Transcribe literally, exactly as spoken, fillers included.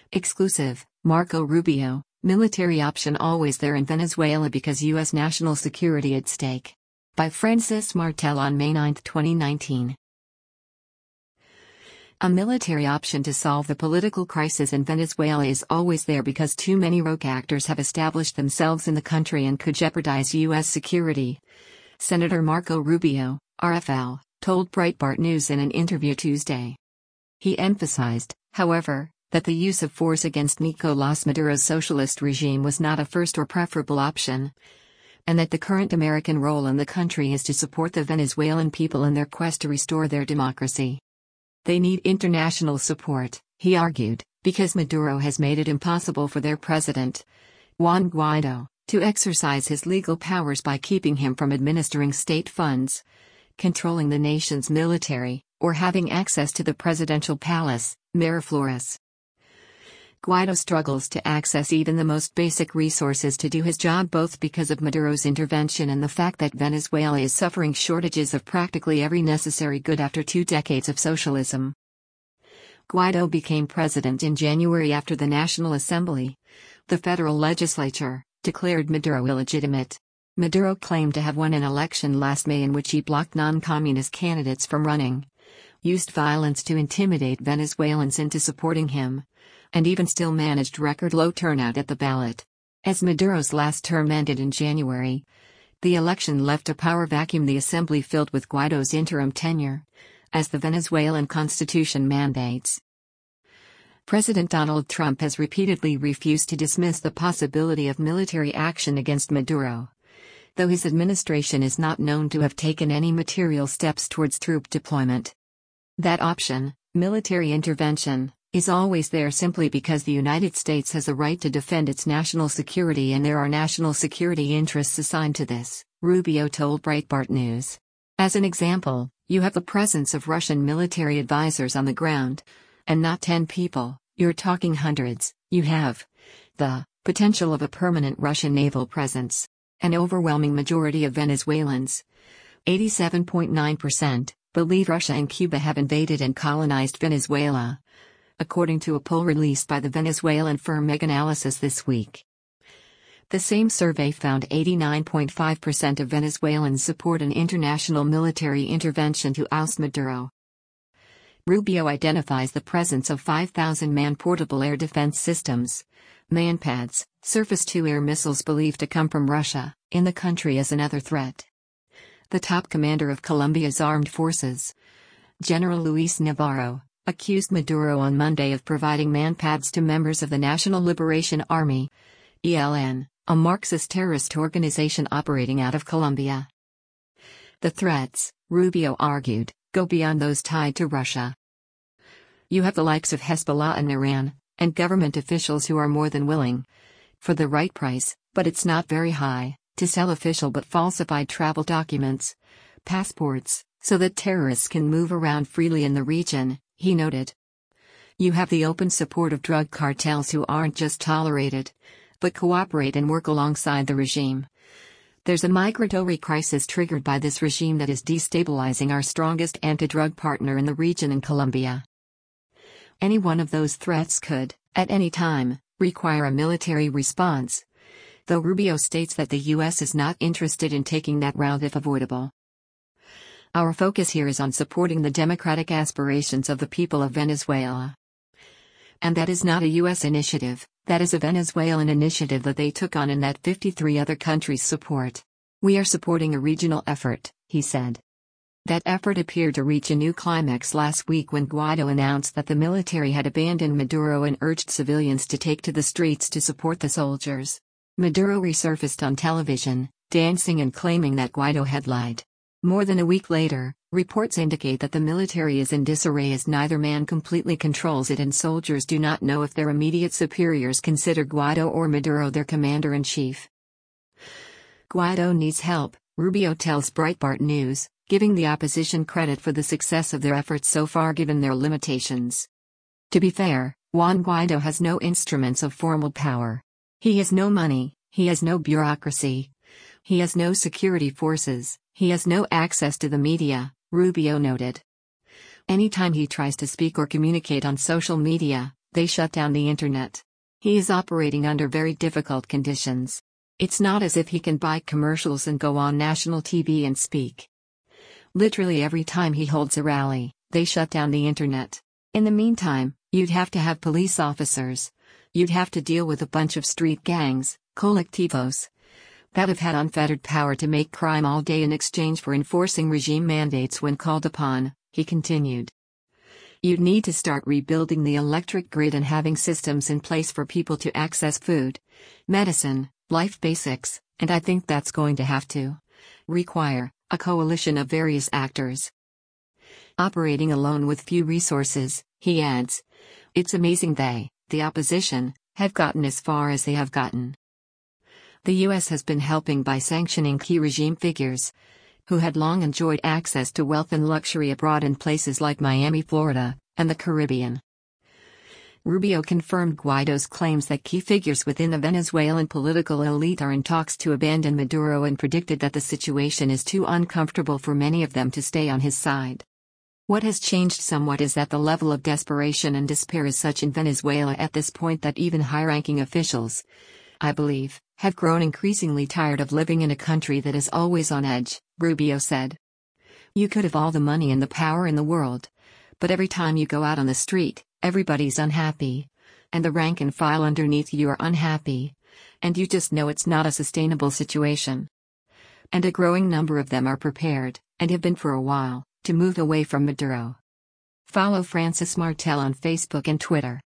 Exclusive, Marco Rubio, military option always there in Venezuela because U S national security at stake. By Francis Martel on May ninth, twenty nineteen. A military option to solve the political crisis in Venezuela is always there because too many rogue actors have established themselves in the country and could jeopardize U S security. Senator Marco Rubio, R F L, told Breitbart News in an interview Tuesday. He emphasized, however, that the use of force against Nicolás Maduro's socialist regime was not a first or preferable option, and that the current American role in the country is to support the Venezuelan people in their quest to restore their democracy. They need international support, he argued, because Maduro has made it impossible for their president, Juan Guaidó, to exercise his legal powers by keeping him from administering state funds, controlling the nation's military, or having access to the presidential palace, Miraflores. Guaidó struggles to access even the most basic resources to do his job, both because of Maduro's intervention and the fact that Venezuela is suffering shortages of practically every necessary good after two decades of socialism. Guaidó became president in January after the National Assembly, the federal legislature, declared Maduro illegitimate. Maduro claimed to have won an election last May in which he blocked non-communist candidates from running, used violence to intimidate Venezuelans into supporting him, and even still managed record-low turnout at the ballot. As Maduro's last term ended in January, the election left a power vacuum, the assembly filled with Guaidó's interim tenure, as the Venezuelan constitution mandates. President Donald Trump has repeatedly refused to dismiss the possibility of military action against Maduro, though his administration is not known to have taken any material steps towards troop deployment. That option, military intervention, is always there simply because the United States has a right to defend its national security and there are national security interests assigned to this, Rubio told Breitbart News. As an example, you have the presence of Russian military advisors on the ground, and not ten people, you're talking hundreds. You have the potential of a permanent Russian naval presence. An overwhelming majority of Venezuelans, eighty-seven point nine percent, believe Russia and Cuba have invaded and colonized Venezuela, according to a poll released by the Venezuelan firm Meganalysis this week. The same survey found eighty-nine point five percent of Venezuelans support an international military intervention to oust Maduro. Rubio identifies the presence of five thousand man portable air defense systems, MANPADS, surface-to-air missiles believed to come from Russia, in the country as another threat. The top commander of Colombia's armed forces, General Luis Navarro, accused Maduro on Monday of providing MANPADS to members of the National Liberation Army, E L N, a Marxist terrorist organization operating out of Colombia. The threats, Rubio argued, go beyond those tied to Russia. You have the likes of Hezbollah and Iran, and government officials who are more than willing, for the right price, but it's not very high, to sell official but falsified travel documents, passports, so that terrorists can move around freely in the region, he noted. You have the open support of drug cartels who aren't just tolerated, but cooperate and work alongside the regime. There's a migratory crisis triggered by this regime that is destabilizing our strongest anti-drug partner in the region in Colombia. Any one of those threats could, at any time, require a military response, though Rubio states that the U S is not interested in taking that route if avoidable. Our focus here is on supporting the democratic aspirations of the people of Venezuela. And that is not a U S initiative, that is a Venezuelan initiative that they took on and that fifty-three other countries support. We are supporting a regional effort, he said. That effort appeared to reach a new climax last week when Guaidó announced that the military had abandoned Maduro and urged civilians to take to the streets to support the soldiers. Maduro resurfaced on television, dancing and claiming that Guaidó had lied. More than a week later, reports indicate that the military is in disarray as neither man completely controls it and soldiers do not know if their immediate superiors consider Guaidó or Maduro their commander-in-chief. Guaidó needs help, Rubio tells Breitbart News, giving the opposition credit for the success of their efforts so far given their limitations. To be fair, Juan Guaidó has no instruments of formal power. He has no money, he has no bureaucracy. He has no security forces, he has no access to the media, Rubio noted. Anytime he tries to speak or communicate on social media, they shut down the internet. He is operating under very difficult conditions. It's not as if he can buy commercials and go on national T V and speak. Literally every time he holds a rally, they shut down the internet. In the meantime, you'd have to have police officers. You'd have to deal with a bunch of street gangs, colectivos, that have had unfettered power to make crime all day in exchange for enforcing regime mandates when called upon, he continued. You'd need to start rebuilding the electric grid and having systems in place for people to access food, medicine, life basics, and I think that's going to have to require a coalition of various actors. Operating alone with few resources, he adds. It's amazing they, the opposition, have gotten as far as they have gotten. The U S has been helping by sanctioning key regime figures, who had long enjoyed access to wealth and luxury abroad in places like Miami, Florida, and the Caribbean. Rubio confirmed Guaido's claims that key figures within the Venezuelan political elite are in talks to abandon Maduro and predicted that the situation is too uncomfortable for many of them to stay on his side. What has changed somewhat is that the level of desperation and despair is such in Venezuela at this point that even high-ranking officials, I believe, have grown increasingly tired of living in a country that is always on edge, Rubio said. You could have all the money and the power in the world, but every time you go out on the street, everybody's unhappy, and the rank and file underneath you are unhappy, and you just know it's not a sustainable situation. And a growing number of them are prepared, and have been for a while, to move away from Maduro. Follow Francis Martel on Facebook and Twitter.